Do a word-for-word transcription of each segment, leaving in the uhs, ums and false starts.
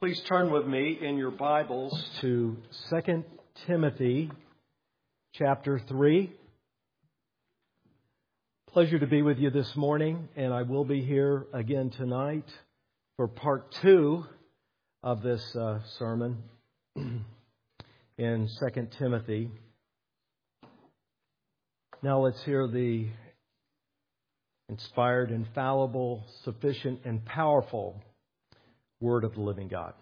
Please turn with me in your Bibles to Second Timothy chapter three. Pleasure to be with you this morning, and I will be here again tonight for part two of this uh, sermon in Second Timothy. Now let's hear the inspired, infallible, sufficient, and powerful Word of the living God.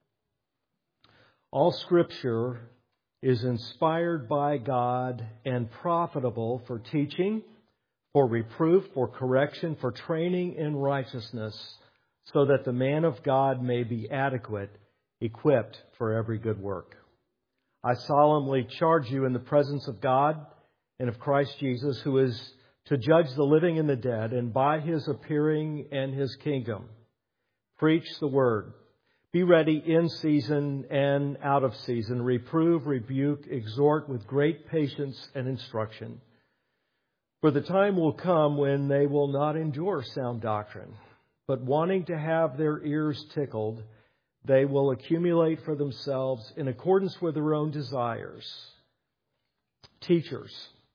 All Scripture is inspired by God and profitable for teaching, for reproof, for correction, for training in righteousness, so that the man of God may be adequate, equipped for every good work. I solemnly charge you in the presence of God and of Christ Jesus, who is to judge the living and the dead, and by His appearing and His kingdom. Preach the word. Be ready in season and out of season. Reprove, rebuke, exhort with great patience and instruction. For the time will come when they will not endure sound doctrine, but wanting to have their ears tickled, they will accumulate for themselves, in accordance with their own desires, teachers,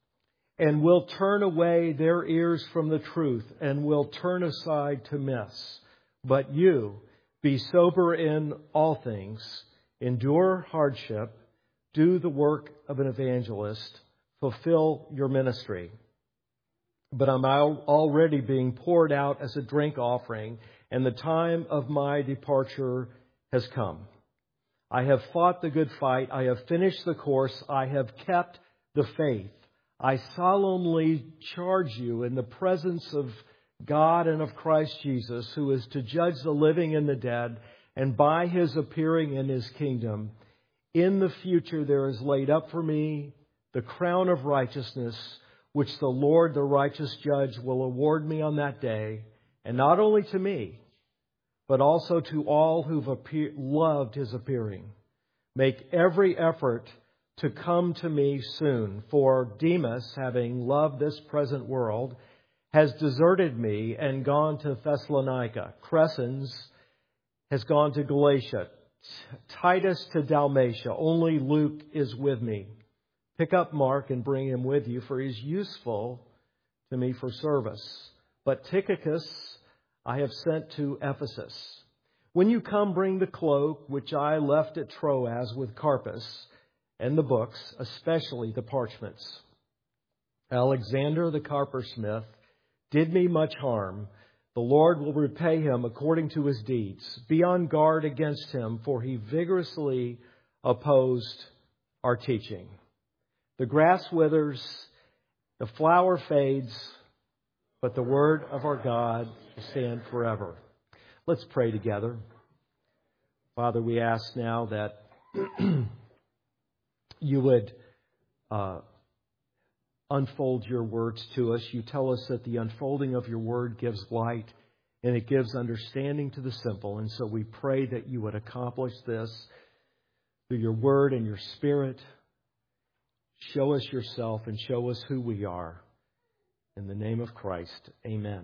and will turn away their ears from the truth, and will turn aside to myths. But you, be sober in all things, endure hardship, do the work of an evangelist, fulfill your ministry. But I'm already being poured out as a drink offering, and the time of my departure has come. I have fought the good fight. I have finished the course. I have kept the faith. I solemnly charge you in the presence of God and of Christ Jesus, who is to judge the living and the dead, and by His appearing in His kingdom, in the future there is laid up for me the crown of righteousness, which the Lord, the righteous judge, will award me on that day, and not only to me, but also to all who've appear- loved His appearing. Make every effort to come to me soon, for Demas, having loved this present world, has deserted me and gone to Thessalonica. Crescens has gone to Galatia. Titus to Dalmatia. Only Luke is with me. Pick up Mark and bring him with you, for he is useful to me for service. But Tychicus I have sent to Ephesus. When you come, bring the cloak which I left at Troas with Carpus, and the books, especially the parchments. Alexander the carpersmith did me much harm. The Lord will repay him according to his deeds. Be on guard against him, for he vigorously opposed our teaching. The grass withers, the flower fades, but the word of our God will stand forever. Let's pray together. Father, we ask now that you would uh, unfold your words to us. You tell us that the unfolding of your word gives light and it gives understanding to the simple. And so we pray that you would accomplish this through your word and your spirit. Show us yourself and show us who we are. In the name of Christ, amen.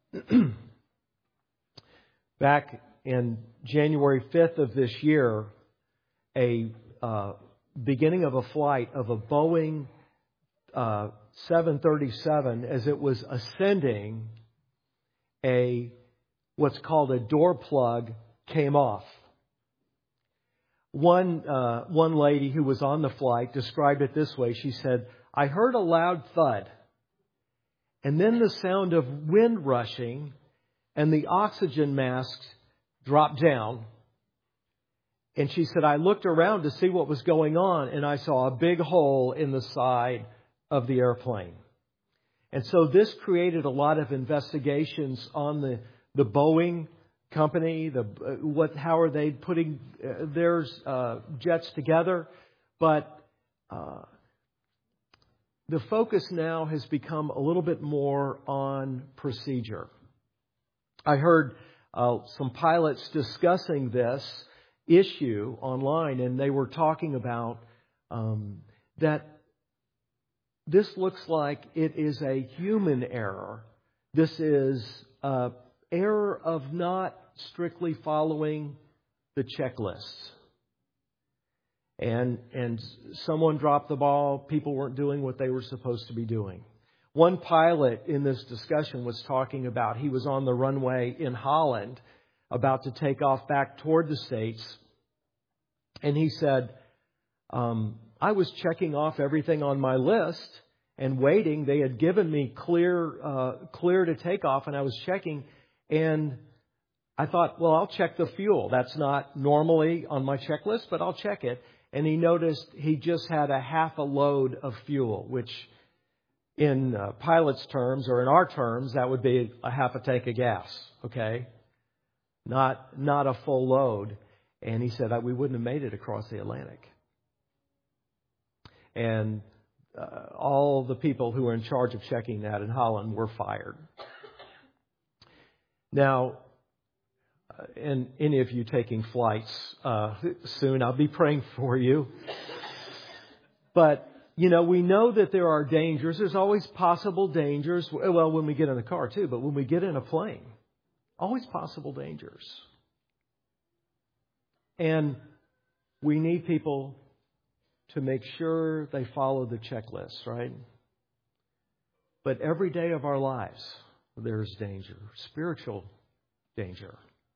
Back in January fifth of this year, a uh, beginning of a flight of a Boeing Uh, seven thirty-seven, as it was ascending, a what's called a door plug came off. One uh, one lady who was on the flight described it this way. She said, "I heard a loud thud, and then the sound of wind rushing, and the oxygen masks dropped down. And she said, I looked around to see what was going on, and I saw a big hole in the side of the airplane." And so this created a lot of investigations on the, the Boeing company. The what? How are they putting uh, their uh, jets together? But uh, the focus now has become a little bit more on procedure. I heard uh, some pilots discussing this issue online, and they were talking about um, that this looks like it is a human error. This is an error of not strictly following the checklists. And, and someone dropped the ball. People weren't doing what they were supposed to be doing. One pilot in this discussion was talking about, he was on the runway in Holland about to take off back toward the States. And he said, um, I was checking off everything on my list and waiting. They had given me clear, uh, clear to take off, and I was checking. And I thought, well, I'll check the fuel. That's not normally on my checklist, but I'll check it. And he noticed he just had a half a load of fuel, which in uh, pilot's terms, or in our terms, that would be a half a tank of gas, okay? Not not a full load. And he said, we wouldn't have made it across the Atlantic. And uh, all the people who were in charge of checking that in Holland were fired. Now, uh, and any of you taking flights uh, soon, I'll be praying for you. But you know, we know that there are dangers. There's always possible dangers. Well, when we get in a car too, but when we get in a plane, always possible dangers. And we need people to make sure they follow the checklist, right? But every day of our lives, there's danger, spiritual danger.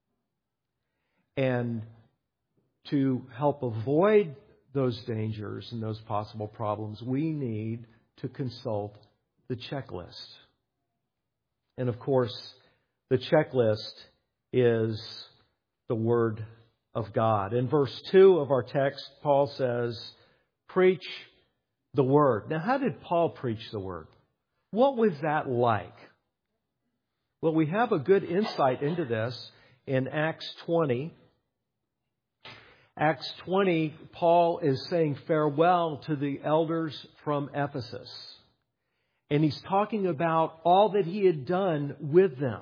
And to help avoid those dangers and those possible problems, we need to consult the checklist. And of course, the checklist is the Word of God. In verse two of our text, Paul says, preach the Word. Now, how did Paul preach the Word? What was that like? Well, we have a good insight into this in Acts twenty. Acts twenty, Paul is saying farewell to the elders from Ephesus. And he's talking about all that he had done with them.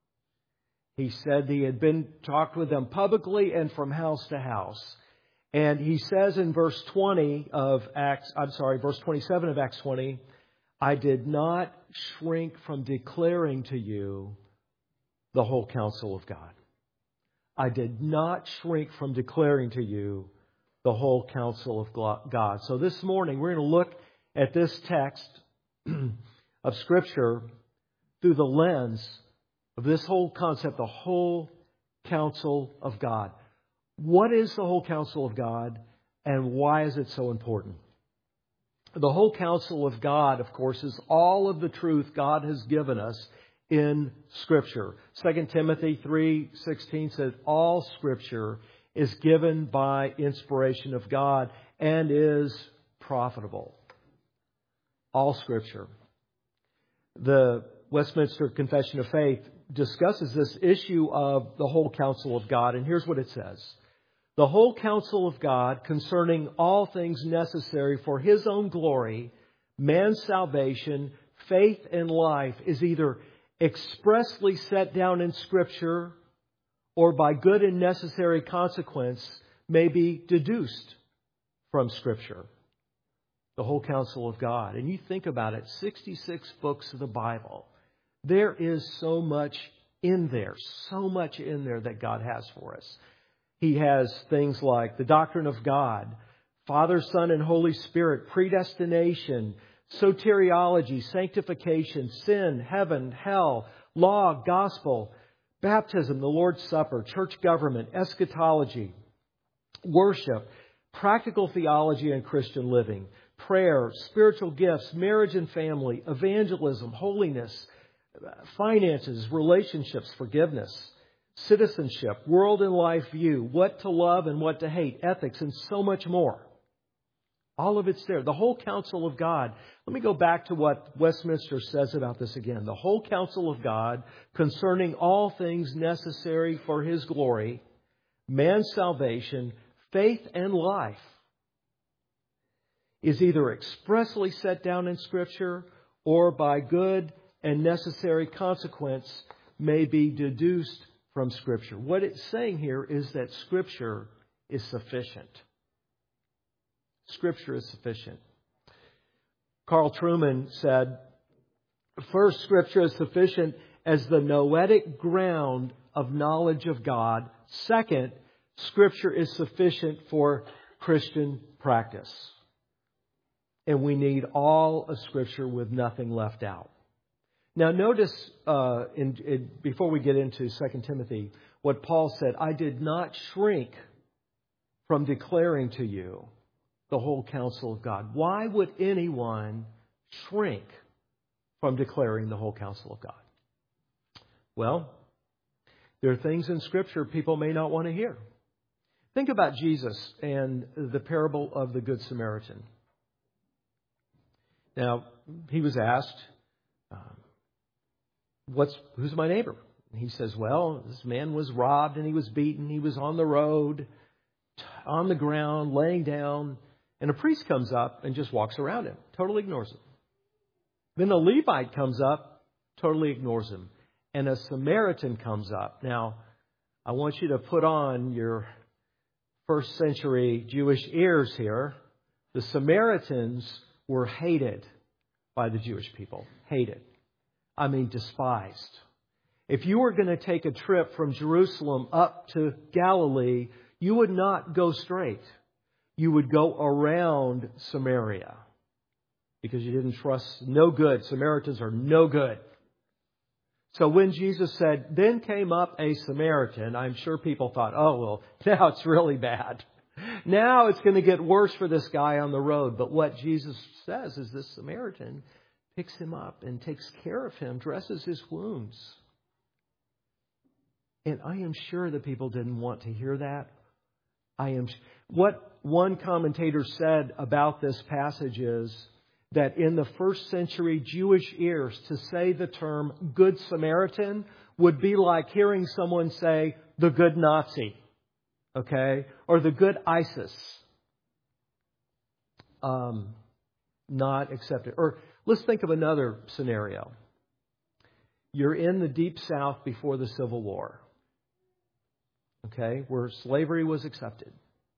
He said he had been talked with them publicly and from house to house. And he says in verse twenty of Acts, I'm sorry, verse twenty-seven of Acts twenty, I did not shrink from declaring to you the whole counsel of God. I did not shrink from declaring to you the whole counsel of God. So this morning, we're going to look at this text of Scripture through the lens of this whole concept, the whole counsel of God. What is the whole counsel of God, and why is it so important? The whole counsel of God, of course, is all of the truth God has given us in Scripture. Second Timothy three sixteen says, all Scripture is given by inspiration of God and is profitable. All Scripture. The Westminster Confession of Faith discusses this issue of the whole counsel of God, and here's what it says. The whole counsel of God concerning all things necessary for His own glory, man's salvation, faith, and life is either expressly set down in Scripture or by good and necessary consequence may be deduced from Scripture. The whole counsel of God. And you think about it, sixty-six books of the Bible. There is so much in there, so much in there that God has for us. He has things like the doctrine of God, Father, Son, and Holy Spirit, predestination, soteriology, sanctification, sin, heaven, hell, law, gospel, baptism, the Lord's Supper, church government, eschatology, worship, practical theology and Christian living, prayer, spiritual gifts, marriage and family, evangelism, holiness, finances, relationships, forgiveness, citizenship, world and life view, what to love and what to hate, ethics, and so much more. All of it's there. The whole counsel of God. Let me go back to what Westminster says about this again. The whole counsel of God concerning all things necessary for His glory, man's salvation, faith, and life is either expressly set down in Scripture or by good and necessary consequence may be deduced from Scripture. What it's saying here is that Scripture is sufficient. Scripture is sufficient. Carl Trueman said, first, Scripture is sufficient as the noetic ground of knowledge of God. Second, Scripture is sufficient for Christian practice. And we need all of Scripture with nothing left out. Now notice, uh, in, in, before we get into Second Timothy, what Paul said, I did not shrink from declaring to you the whole counsel of God. Why would anyone shrink from declaring the whole counsel of God? Well, there are things in Scripture people may not want to hear. Think about Jesus and the parable of the Good Samaritan. Now, he was asked, um, "What's who's my neighbor?" And he says, well, this man was robbed and he was beaten. He was on the road, on the ground, laying down. And a priest comes up and just walks around him, totally ignores him. Then a Levite comes up, totally ignores him. And a Samaritan comes up. Now, I want you to put on your first century Jewish ears here. The Samaritans were hated by the Jewish people. Hated. I mean, despised. If you were going to take a trip from Jerusalem up to Galilee, you would not go straight. You would go around Samaria because you didn't trust, no good. Samaritans are no good. So when Jesus said, then came up a Samaritan, I'm sure people thought, oh, well, now it's really bad. Now it's going to get worse for this guy on the road. But what Jesus says is this Samaritan picks him up and takes care of him, dresses his wounds. And I am sure that people didn't want to hear that. I am. What one commentator said about this passage is that in the first century Jewish ears, to say the term Good Samaritan would be like hearing someone say the good Nazi, okay, or the good ISIS. Um, not accepted. Or let's think of another scenario. You're in the Deep South before the Civil War, okay, where slavery was accepted.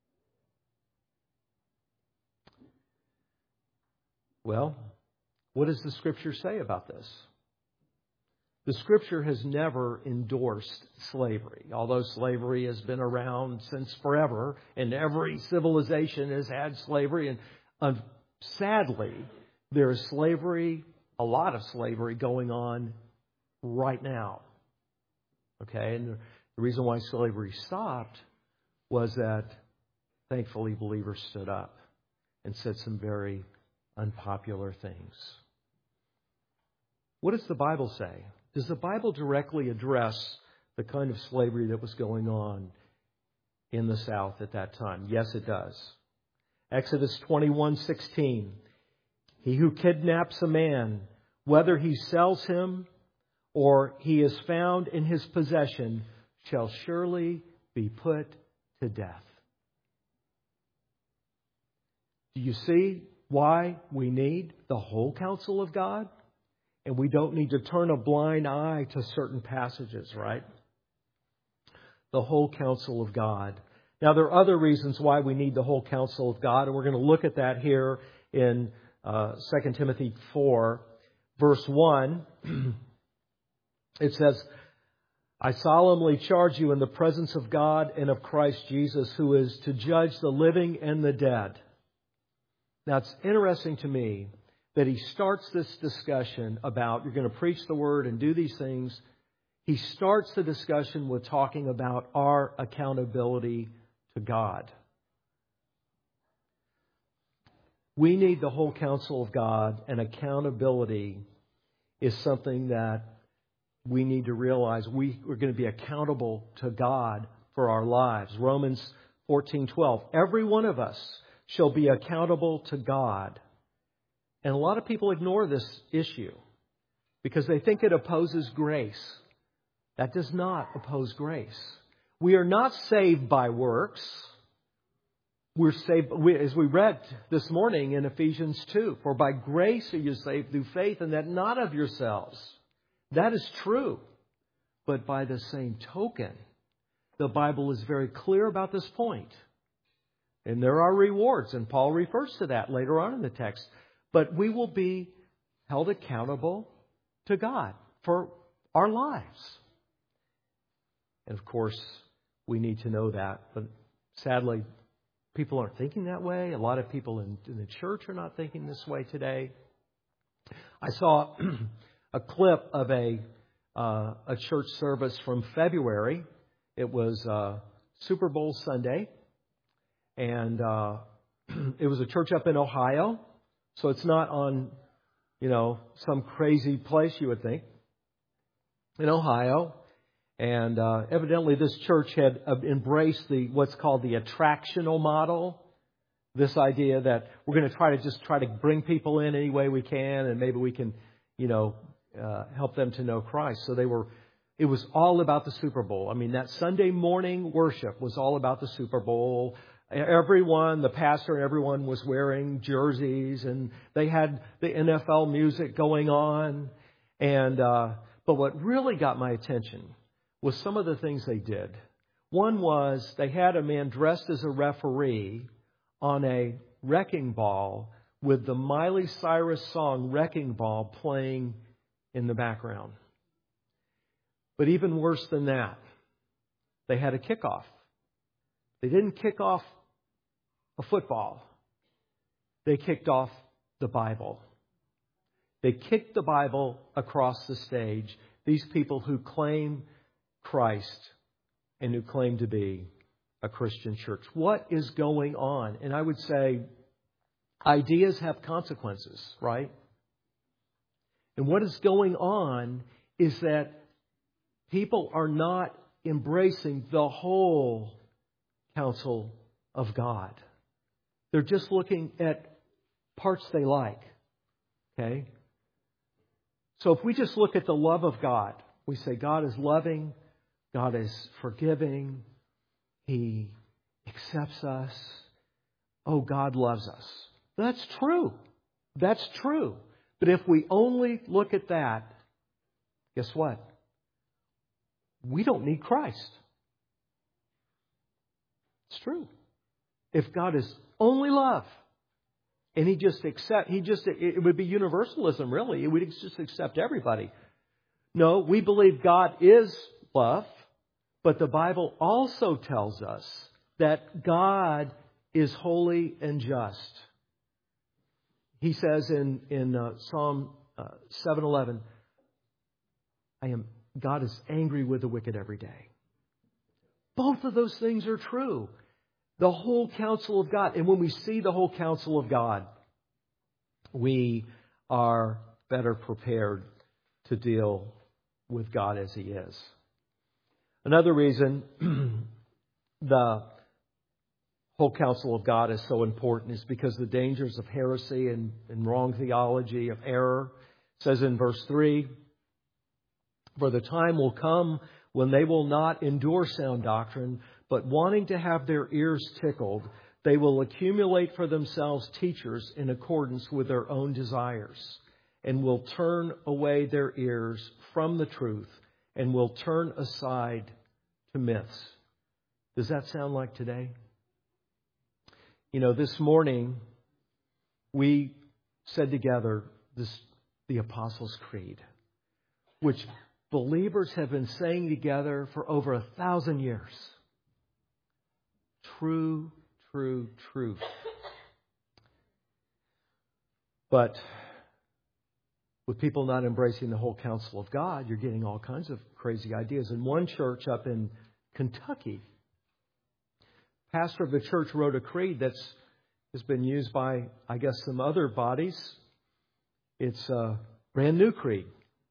Well, what does the Scripture say about this? The Scripture has never endorsed slavery, although slavery has been around since forever, and every civilization has had slavery. And uh, sadly, there is slavery, a lot of slavery going on right now. Okay, and the, the reason why slavery stopped was that, thankfully, believers stood up and said some very unpopular things. What does the Bible say? Does the Bible directly address the kind of slavery that was going on in the South at that time? Yes, it does. Exodus twenty-one sixteen. He who kidnaps a man, whether he sells him or he is found in his possession, shall surely be put to death. Do you see why we need the whole counsel of God? And we don't need to turn a blind eye to certain passages, right? The whole counsel of God. Now, there are other reasons why we need the whole counsel of God, and we're going to look at that here in uh, Second Timothy four, verse one. It says, I solemnly charge you in the presence of God and of Christ Jesus, who is to judge the living and the dead. Now, it's interesting to me that he starts this discussion about, you're going to preach the word and do these things. He starts the discussion with talking about our accountability to God. We need the whole counsel of God, and accountability is something that we need to realize. We are going to be accountable to God for our lives. Romans fourteen twelve. Every one of us shall be accountable to God. And a lot of people ignore this issue because they think it opposes grace. That does not oppose grace. We are not saved by works. We're saved, we, as we read this morning in Ephesians two, for by grace are you saved through faith, and that not of yourselves. That is true. But by the same token, the Bible is very clear about this point. And there are rewards, and Paul refers to that later on in the text. But we will be held accountable to God for our lives. And of course, we need to know that. But sadly, people aren't thinking that way. A lot of people in, in the church are not thinking this way today. I saw a clip of a uh, a church service from February. It was uh, Super Bowl Sunday, and uh, it was a church up in Ohio. So it's not on, you know, some crazy place you would think. In Ohio. And uh, evidently this church had uh, embraced the what's called the attractional model. This idea that we're going to try to just try to bring people in any way we can, and maybe we can, you know, uh, help them to know Christ. So they were, it was all about the Super Bowl. I mean, that Sunday morning worship was all about the Super Bowl. Everyone, the pastor and everyone was wearing jerseys, and they had the N F L music going on. And uh, but what really got my attention was some of the things they did. One was they had a man dressed as a referee on a wrecking ball with the Miley Cyrus song Wrecking Ball playing in the background. But even worse than that, they had a kickoff. They didn't kick off a football. They kicked off the Bible. They kicked the Bible across the stage. These people who claim Christ and who claim to be a Christian church. What is going on? And I would say ideas have consequences, right? And what is going on is that people are not embracing the whole counsel of God. They're just looking at parts they like. Okay? So if we just look at the love of God, we say God is loving, God is forgiving, He accepts us. Oh, God loves us. That's true. That's true. But if we only look at that, guess what? We don't need Christ. It's true. If God is only love, and He just accept, He just, it would be universalism, really. It would just accept everybody. No, we believe God is love. But the Bible also tells us that God is holy and just. He says in, in uh, Psalm uh, seven eleven, I am, God is angry with the wicked every day. Both of those things are true. The whole counsel of God. And when we see the whole counsel of God, we are better prepared to deal with God as He is. Another reason the whole counsel of God is so important is because the dangers of heresy and, and wrong theology, of error. It says in verse three, for the time will come when they will not endure sound doctrine, but wanting to have their ears tickled, they will accumulate for themselves teachers in accordance with their own desires, and will turn away their ears from the truth, and will turn aside to myths. Does that sound like today? You know, this morning we said together this, the Apostles' Creed, which believers have been saying together for over a thousand years. True, true, truth. But with people not embracing the whole counsel of God, you're getting all kinds of crazy ideas. In one church up in Kentucky, pastor of the church wrote a creed that's has been used by, I guess, some other bodies. It's a brand new creed.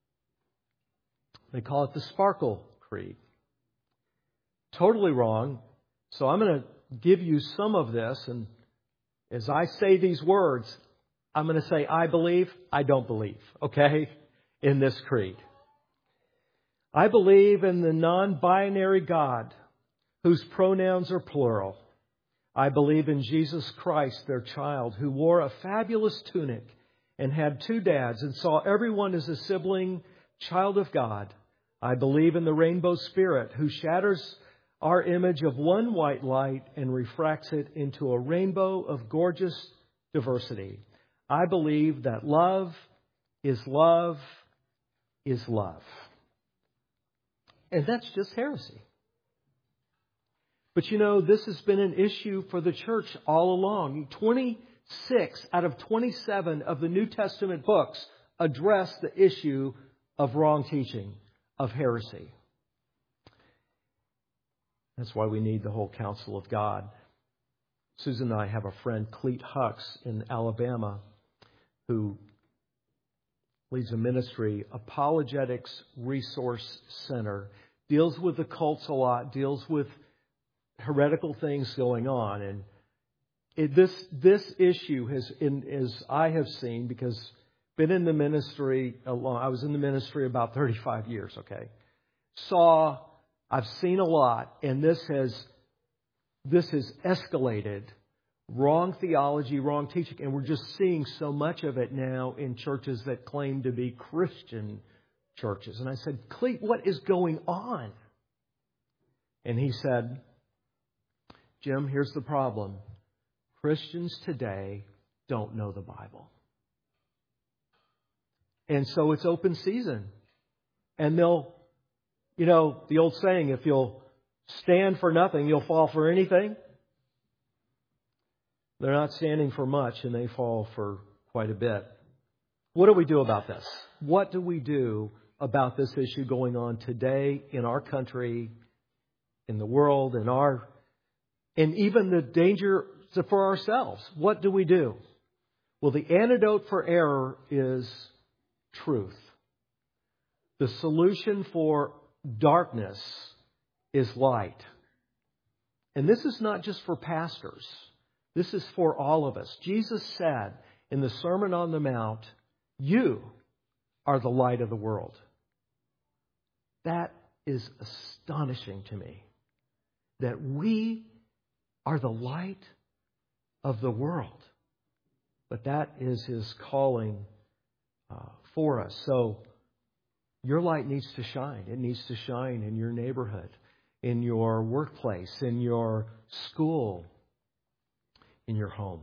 They call it the Sparkle Creed. Totally wrong. So I'm going to give you some of this, and as I say these words, I'm going to say, I believe, I don't believe, okay, in this creed. I believe in the non-binary God whose pronouns are plural. I believe in Jesus Christ, their child, who wore a fabulous tunic and had two dads and saw everyone as a sibling child of God. I believe in the rainbow spirit who shatters our image of one white light and refracts it into a rainbow of gorgeous diversity. I believe that love is love is love. And that's just heresy. But you know, this has been an issue for the church all along. twenty-six out of twenty-seven of the New Testament books address the issue of wrong teaching, of heresy. That's why we need the whole counsel of God. Susan and I have a friend, Cleet Hux, in Alabama, who leads a ministry, Apologetics Resource Center, deals with the cults a lot, deals with heretical things going on. And it, this this issue has, in, as I have seen, because been in the ministry a long, I was in the ministry about thirty-five years, okay? Saw, I've seen a lot, and this has this has escalated. Wrong theology, wrong teaching, and we're just seeing so much of it now in churches that claim to be Christian churches. And I said, Cleet, what is going on? And he said, Jim, here's the problem. Christians today don't know the Bible. And so it's open season. And they'll, you know, the old saying, if you'll stand for nothing, you'll fall for anything. They're not standing for much, and they fall for quite a bit. What do we do about this? What do we do about this issue going on today in our country, in the world, in our, and even the danger for ourselves? What do we do? Well, the antidote for error is truth. The solution for darkness is light. And this is not just for pastors. This is for all of us. Jesus said in the Sermon on the Mount, you are the light of the world. That is astonishing to me. That we are the light of the world. But that is His calling uh, for us. So your light needs to shine. It needs to shine in your neighborhood, in your workplace, in your school, in your home.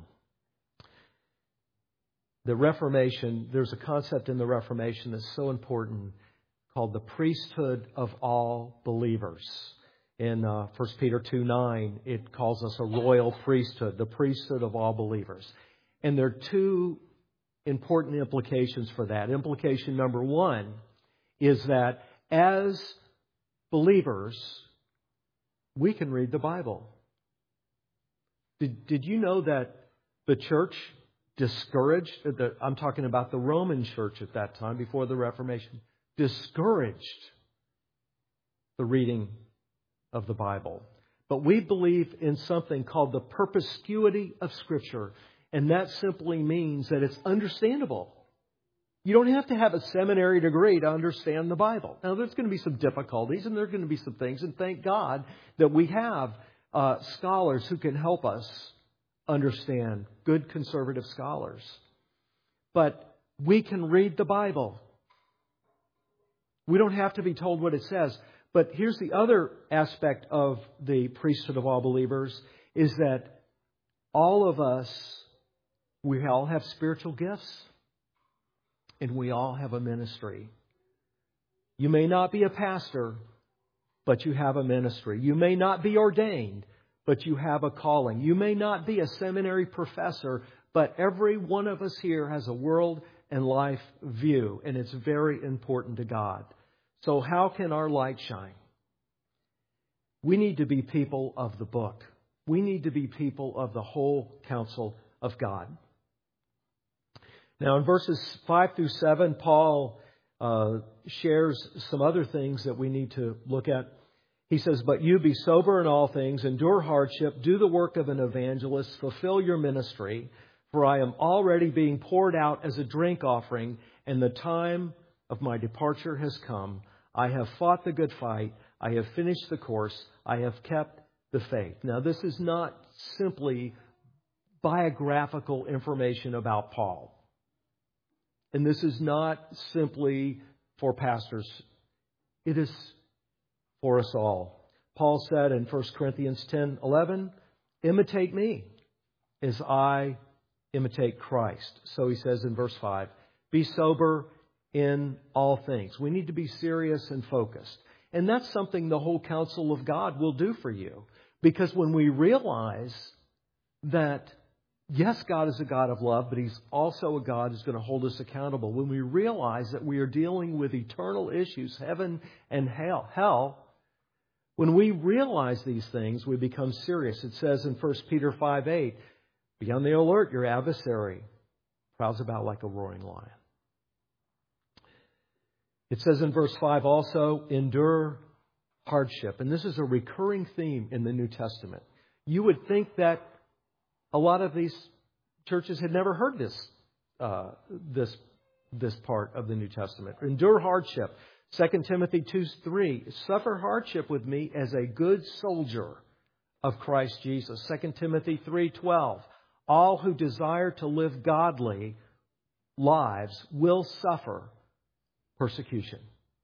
The Reformation, there's a concept in the Reformation that's so important called the priesthood of all believers. In uh, First Peter two nine, it calls us a royal priesthood, the priesthood of all believers. And there are two important implications for that. Implication number one is that as believers, we can read the Bible. Did, did you know that the church discouraged, the, I'm talking about the Roman church at that time, before the Reformation, discouraged the reading of the Bible. But we believe in something called the perspicuity of Scripture. And that simply means that it's understandable. You don't have to have a seminary degree to understand the Bible. Now, there's going to be some difficulties and there are going to be some things. And thank God that we have uh, scholars who can help us understand, good conservative scholars. But we can read the Bible. We don't have to be told what it says. But here's the other aspect of the priesthood of all believers, is that all of us, we all have spiritual gifts and we all have a ministry. You may not be a pastor, but you have a ministry. You may not be ordained, but you have a calling. You may not be a seminary professor, but every one of us here has a world and life view, and it's very important to God. So how can our light shine? We need to be people of the book. We need to be people of the whole counsel of God. Now, in verses five through seven, Paul uh, shares some other things that we need to look at. He says, "But you be sober in all things, endure hardship, do the work of an evangelist, fulfill your ministry, for I am already being poured out as a drink offering, and the time of my departure has come. I have fought the good fight. I have finished the course. I have kept the faith." Now, this is not simply biographical information about Paul. And this is not simply for pastors. It is for us all. Paul said in First Corinthians ten eleven, "Imitate me as I imitate Christ." So he says in verse five, "Be sober in all things." We need to be serious and focused. And that's something the whole counsel of God will do for you. Because when we realize that, yes, God is a God of love, but He's also a God who's going to hold us accountable. When we realize that we are dealing with eternal issues, heaven and hell, hell, when we realize these things, we become serious. It says in First Peter five eight, be on the alert, your adversary prowls about like a roaring lion. It says in verse five also, endure hardship. And this is a recurring theme in the New Testament. You would think that a lot of these churches had never heard this, uh, this, this part of the New Testament. Endure hardship. Second Timothy two three, suffer hardship with me as a good soldier of Christ Jesus. Second Timothy three twelve, all who desire to live godly lives will suffer persecution.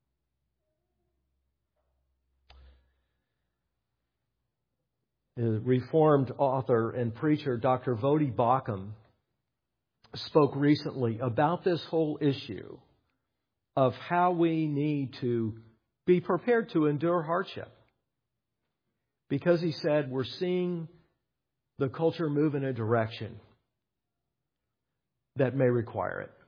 The Reformed author and preacher Doctor Voddie Baucham spoke recently about this whole issue of how we need to be prepared to endure hardship. Because he said we're seeing the culture move in a direction that may require it.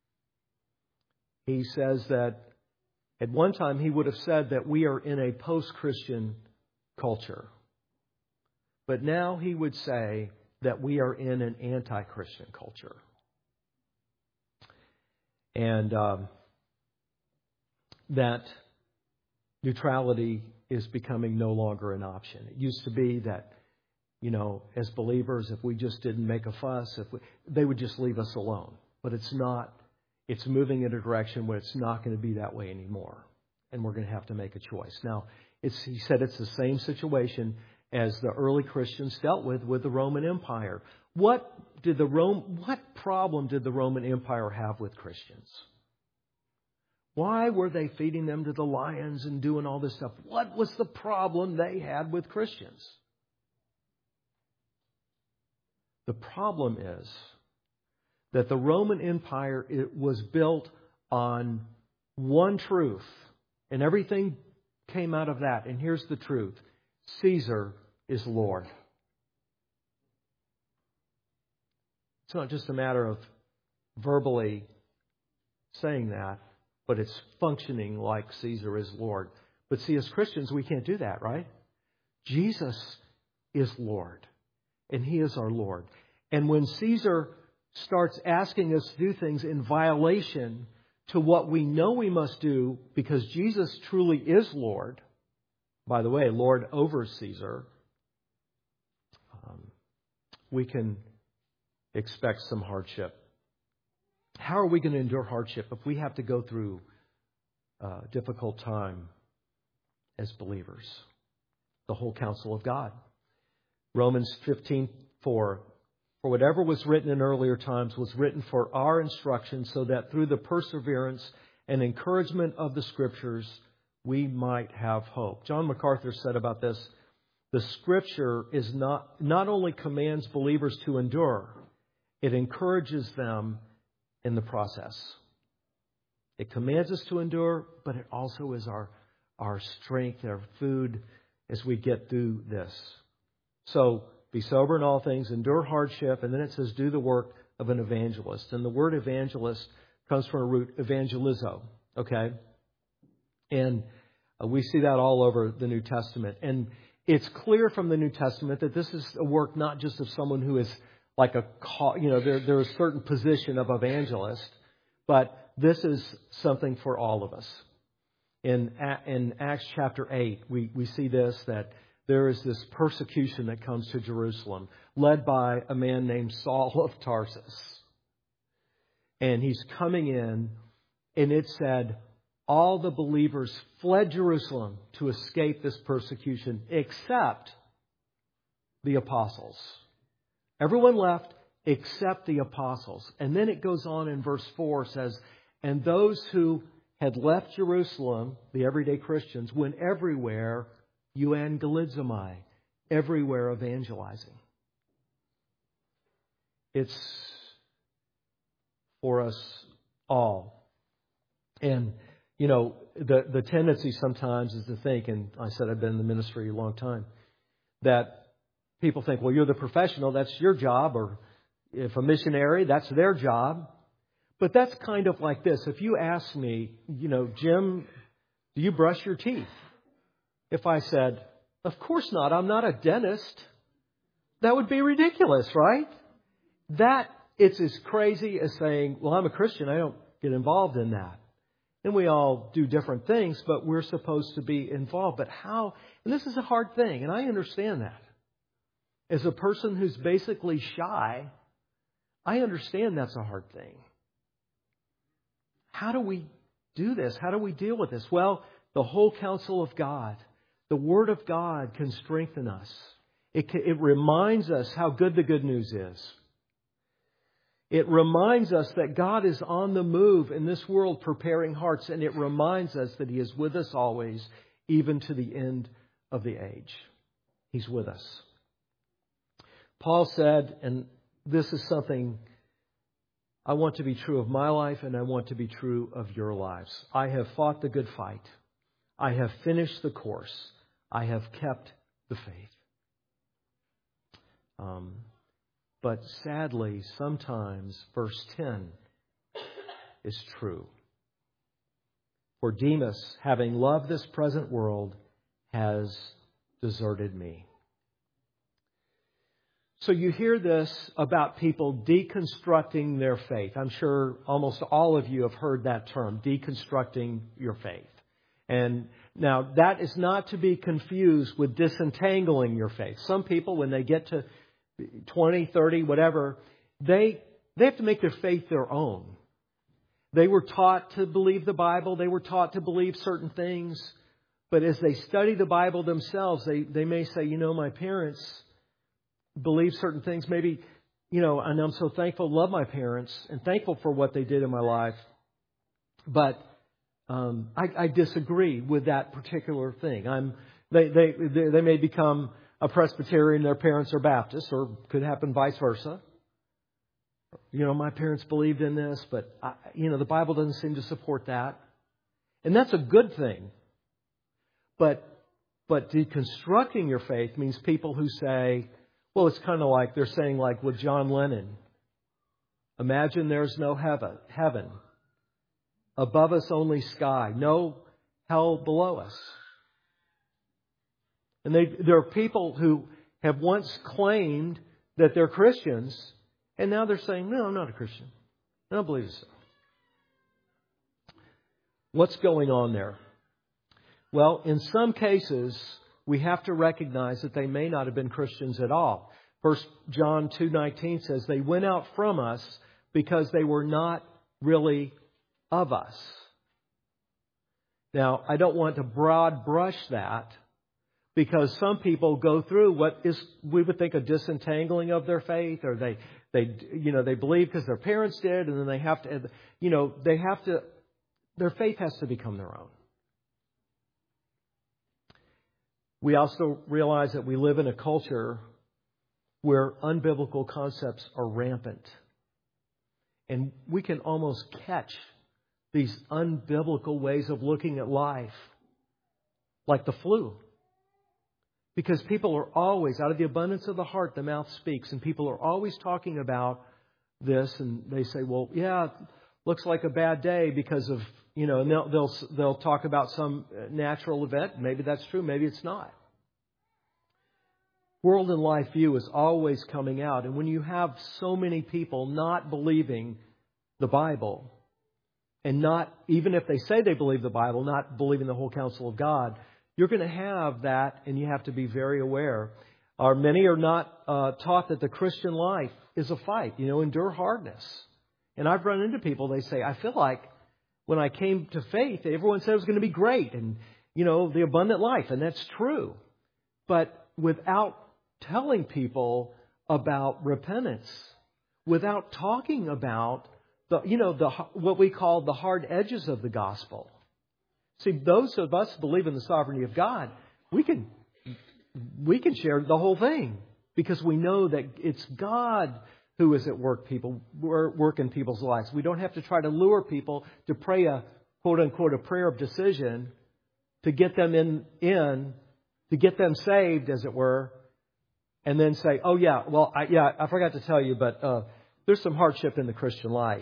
He says that at one time he would have said that we are in a post-Christian culture. But now he would say that we are in an anti-Christian culture. And um, that neutrality is becoming no longer an option. It used to be that, you know, as believers, if we just didn't make a fuss, if we, they would just leave us alone. But it's not. It's moving in a direction where it's not going to be that way anymore. And we're going to have to make a choice. Now, it's, he said it's the same situation as the early Christians dealt with with the Roman Empire. What did the Rome, what problem did the Roman Empire have with Christians? Why were they feeding them to the lions and doing all this stuff? What was the problem they had with Christians? The problem is that the Roman Empire, it was built on one truth, and everything came out of that. And here's the truth. Caesar is Lord. It's not just a matter of verbally saying that, but it's functioning like Caesar is Lord. But see, as Christians, we can't do that, right? Jesus is Lord, and He is our Lord. And when Caesar starts asking us to do things in violation to what we know we must do because Jesus truly is Lord, by the way, Lord over Caesar, um, we can expect some hardship. How are we going to endure hardship if we have to go through a difficult time as believers? The whole counsel of God. Romans fifteen four. For whatever was written in earlier times was written for our instruction, so that through the perseverance and encouragement of the Scriptures, we might have hope. John MacArthur said about this, the Scripture is not, not only commands believers to endure, it encourages them in the process. It commands us to endure, but it also is our, our strength, our food as we get through this. So, be sober in all things, endure hardship, and then it says do the work of an evangelist. And the word evangelist comes from a root evangelizo, okay? And uh, we see that all over the New Testament. And it's clear from the New Testament that this is a work not just of someone who is like a, you know, there, there is a certain position of evangelist, but this is something for all of us. In, in Acts chapter eight, we, we see this, that there is this persecution that comes to Jerusalem, led by a man named Saul of Tarsus. And he's coming in, and it said, all the believers fled Jerusalem to escape this persecution, except the apostles. Everyone left except the apostles. And then it goes on in verse four, says, and those who had left Jerusalem, the everyday Christians, went everywhere, euangelizomai, everywhere evangelizing. It's for us all. And, you know, the, the tendency sometimes is to think, and I said I've been in the ministry a long time, that people think, well, you're the professional, that's your job. Or if a missionary, that's their job. But that's kind of like this. If you ask me, you know, Jim, do you brush your teeth? If I said, of course not, I'm not a dentist, that would be ridiculous, right? That, it's as crazy as saying, well, I'm a Christian, I don't get involved in that. And we all do different things, but we're supposed to be involved. But how? And this is a hard thing, and I understand that. As a person who's basically shy, I understand that's a hard thing. How do we do this? How do we deal with this? Well, the whole counsel of God, the Word of God can strengthen us. It, can, it reminds us how good the good news is. It reminds us that God is on the move in this world preparing hearts. And it reminds us that He is with us always, even to the end of the age. He's with us. Paul said, and this is something I want to be true of my life and I want to be true of your lives. I have fought the good fight. I have finished the course. I have kept the faith. Um, but sadly, sometimes verse ten is true. For Demas, having loved this present world, has deserted me. So you hear this about people deconstructing their faith. I'm sure almost all of you have heard that term, deconstructing your faith. And now that is not to be confused with disentangling your faith. Some people, when they get to twenty, thirty, whatever, they they have to make their faith their own. They were taught to believe the Bible. They were taught to believe certain things. But as they study the Bible themselves, they, they may say, you know, my parents believe certain things. Maybe, you know, and I'm so thankful, love my parents and thankful for what they did in my life. But um, I, I disagree with that particular thing. I'm they, they they they may become a Presbyterian, their parents are Baptists, or could happen vice versa. You know, my parents believed in this, but I, you know, the Bible doesn't seem to support that, and that's a good thing. But but deconstructing your faith means people who say, well, it's kind of like they're saying, like with John Lennon, imagine there's no heaven, heaven. Above us only sky, no hell below us. And they, there are people who have once claimed that they're Christians, and now they're saying, no, I'm not a Christian. I don't believe so. What's going on there? Well, in some cases, we have to recognize that they may not have been Christians at all. First John two nineteen says they went out from us because they were not really of us. Now, I don't want to broad brush that, because some people go through what is, we would think, a disentangling of their faith, or they, they, you know, they believe because their parents did, and then they have to, you know, they have to, their faith has to become their own. We also realize that we live in a culture where unbiblical concepts are rampant. And we can almost catch these unbiblical ways of looking at life like the flu. Because people are always, out of the abundance of the heart, the mouth speaks. And people are always talking about this. And they say, well, yeah, looks like a bad day because of, you know, and they'll, they'll, they'll talk about some natural event. Maybe that's true. Maybe it's not. World and life view is always coming out. And when you have so many people not believing the Bible, and not, even if they say they believe the Bible, not believing the whole counsel of God, you're going to have that, and you have to be very aware. Or many are not uh, taught that the Christian life is a fight. You know, endure hardness. And I've run into people, they say, I feel like when I came to faith, everyone said it was going to be great and, you know, the abundant life. And that's true. But without telling people about repentance, without talking about the, you know, the what we call the hard edges of the gospel. See, those of us who believe in the sovereignty of God, we can we can share the whole thing because we know that it's God who is at work people work in people's lives. We don't have to try to lure people to pray a quote unquote a prayer of decision to get them in in to get them saved, as it were, and then say, oh, yeah, well, I, yeah, I forgot to tell you, but uh, there's some hardship in the Christian life.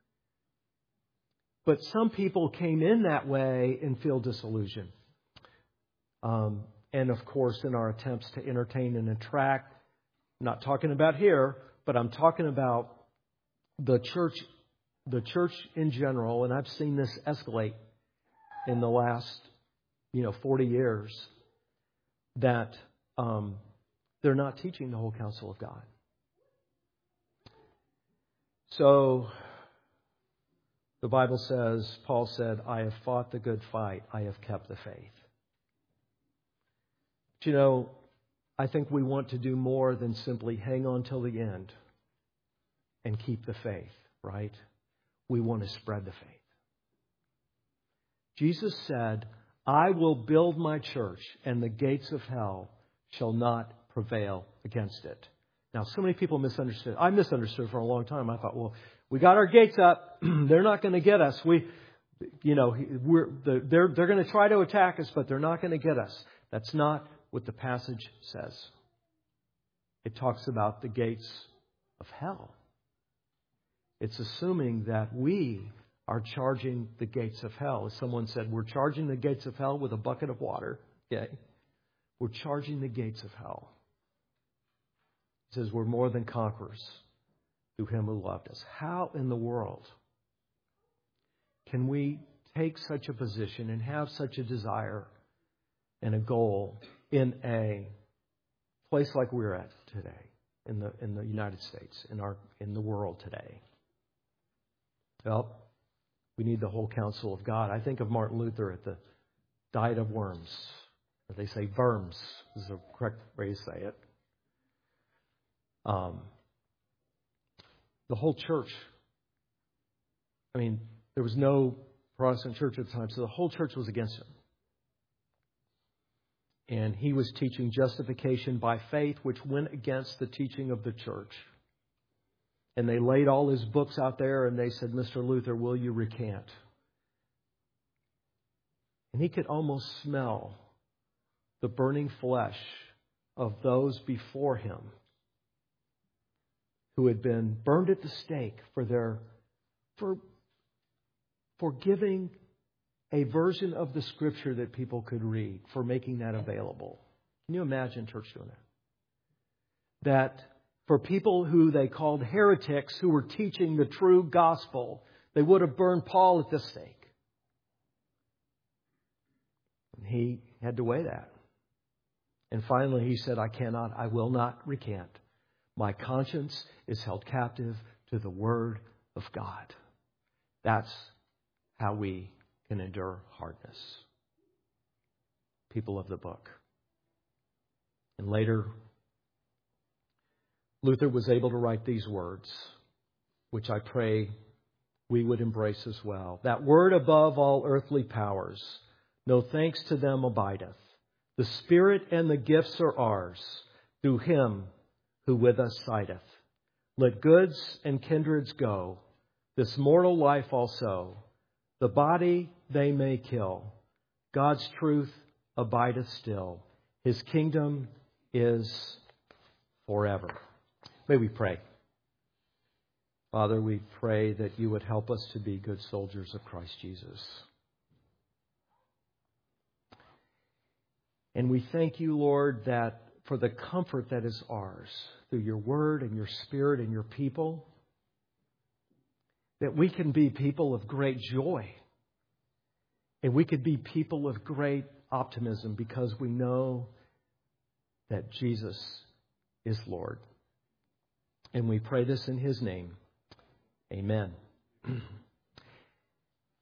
But some people came in that way and feel disillusioned. Um, and, of course, in our attempts to entertain and attract, I'm not talking about here, but I'm talking about the church, the church in general, and I've seen this escalate in the last, you know, forty years, that um, they're not teaching the whole counsel of God. So the Bible says, Paul said, I have fought the good fight. I have kept the faith. But, you know, I think we want to do more than simply hang on till the end and keep the faith, right? We want to spread the faith. Jesus said, I will build my church, and the gates of hell shall not prevail against it. Now, so many people misunderstood. I misunderstood for a long time. I thought, well, we got our gates up. They're not going to get us. We, you know, we're they're they're going to try to attack us, but they're not going to get us. That's not what the passage says. It talks about the gates of hell. It's assuming that we are charging the gates of hell. As someone said, we're charging the gates of hell with a bucket of water. Okay? We're charging the gates of hell. It says we're more than conquerors through Him who loved us. How in the world can we take such a position and have such a desire and a goal in a place like we're at today, in the in the United States, in our in the world today? Well, we need the whole counsel of God. I think of Martin Luther at the Diet of Worms. Or they say Worms is the correct way to say it. Um, the whole church. I mean, there was no Protestant church at the time, so the whole church was against him. And he was teaching justification by faith, which went against the teaching of the church. And they laid all his books out there and they said, Mister Luther, will you recant? And he could almost smell the burning flesh of those before him who had been burned at the stake for their for, for giving a version of the Scripture that people could read, for making that available. Can you imagine church doing that? That for people who they called heretics who were teaching the true gospel, they would have burned Paul at the stake. And he had to weigh that. And finally he said, I cannot, I will not recant. My conscience is held captive to the Word of God. That's how we can endure hardness. People of the book. And later, Luther was able to write these words, which I pray we would embrace as well. That word above all earthly powers, no thanks to them abideth. The Spirit and the gifts are ours, through Him who with us sideth. Let goods and kindreds go, this mortal life also. The body they may kill. God's truth abideth still. His kingdom is forever. May we pray. Father, we pray that you would help us to be good soldiers of Christ Jesus. And we thank you, Lord, that for the comfort that is ours through your word and your Spirit and your people, that we can be people of great joy. And we could be people of great optimism because we know that Jesus is Lord. And we pray this in His name. Amen.